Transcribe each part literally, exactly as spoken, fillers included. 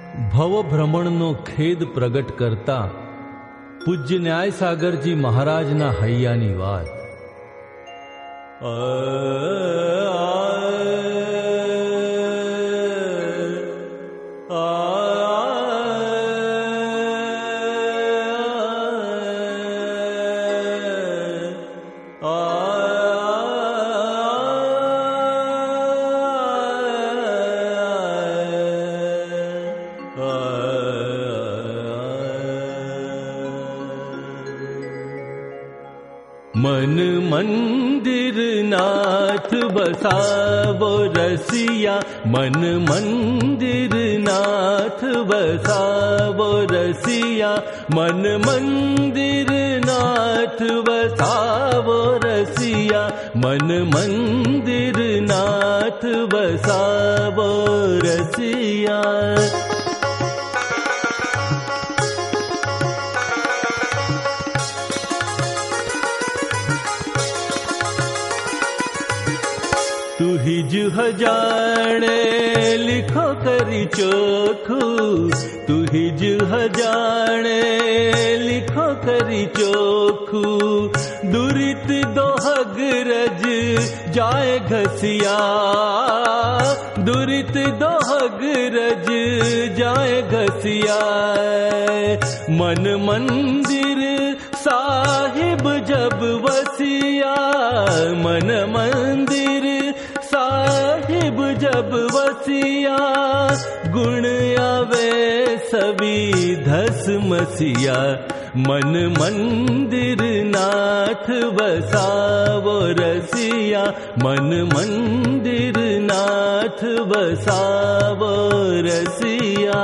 ભવ ભ્રમણનો ખેદ પ્રગટ કરતા પૂજ્ય ન્યાય સાગરજી મહારાજના હૈયાની વાત. मन मंदिर नाथ बसावो रसिया, मन मंदिर नाथ बसावो रसिया, मन मंदिर नाथ बसावो रसिया, मन मंदिर नाथ बसावो रसिया. तू ही जुह जाने लिखो करी चोखू, तू ही जुह जाने लिखो करी चोखू, दुरित दोहग रज जाए घसिया, दुरित दोहग रज जाए घसिया. मन मंदिर साहिब जब वसिया, मन मंदिर साहिब जब वसिया, गुण आवे सभी धस मसिया. मन मंदिर नाथ बसावो रसिया, मन मंदिर नाथ बसावो रसिया.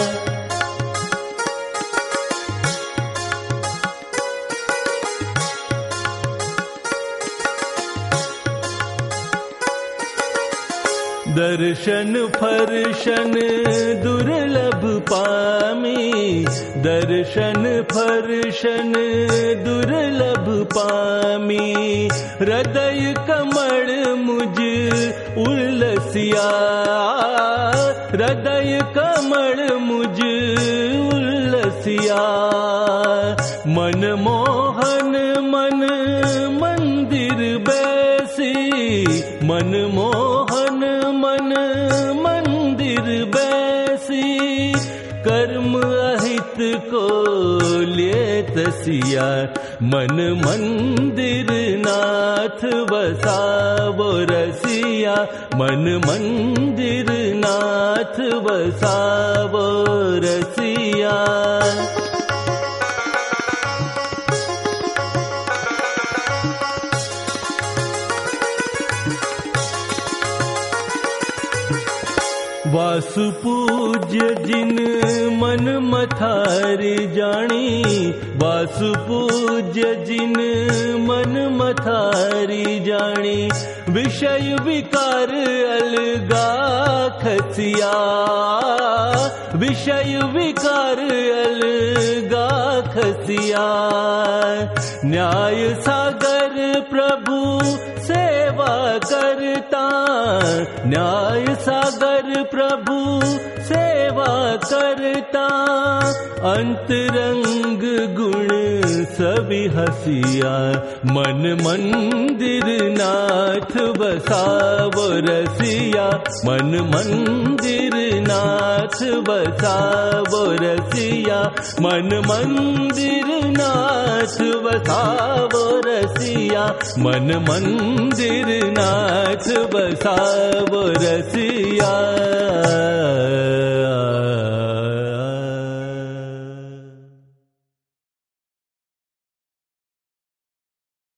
दर्शन फर्शन दुर्लभ पामी, दर्शन फर्शन दुर्लभ पामी, हृदय कमल मुझ उल्लसिया, हृदय कमल मुझ उल्लसिया. मन मोहन मन मंदिर बैसी, मन मोहन मन मंदिर बैसी, कर्म अहित को लिए तसिया. मन मंदिर नाथ बसावो रसिया, मन मंदिर नाथ बसावो रसिया. वासु पूज्य जिन मन मथारी जानी, वासु पूज्य जिन मन मथारी जानी, विषय विकार अलगा खसिया, विषय विकार अलगा खसिया. न्याय सागर प्रभु सेवा करता, न्याय सागर प्रभु सेवा करता, अंतरंग गुण सभी हसिया. मन मंदिर नाथ बसावो रसिया, मन मंदिर नाथ बसावो रसिया, मन मंदिर नाथ बसावो रसिया, मन मंदिर नाथ बसावो रसिया.